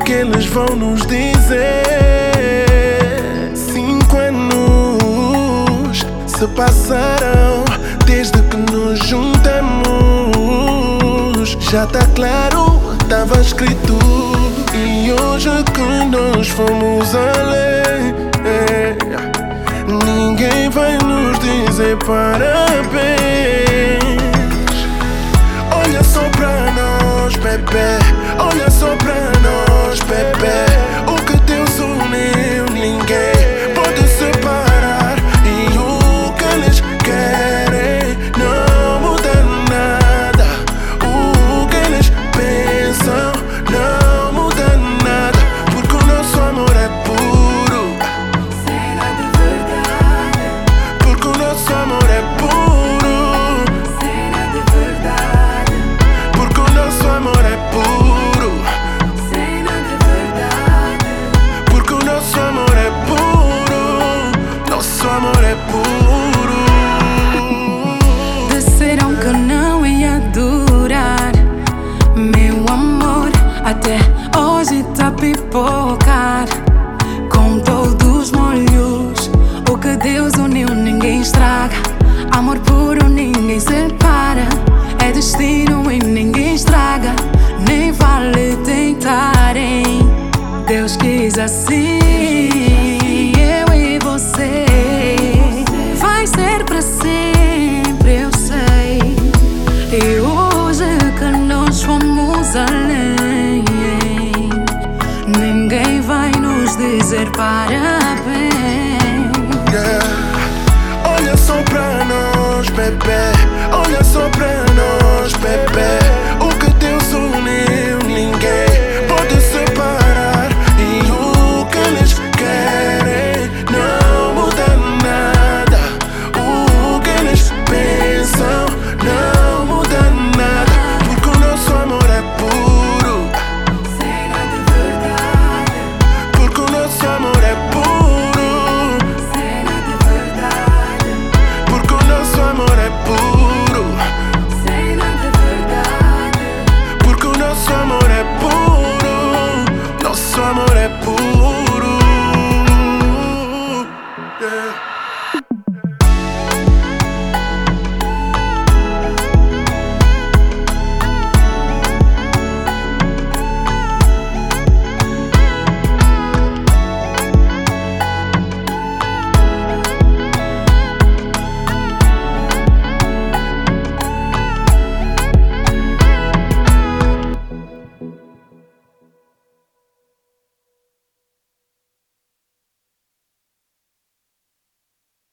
que eles vão nos dizer? 5 anos se passaram desde que nos juntamos. Já tá claro, tava escrito. E hoje que nós fomos além, ninguém vai nos dizer parabéns. Olha só pra nós, bebê. Olha só pra nós, bebê. O que Deus uniu, ninguém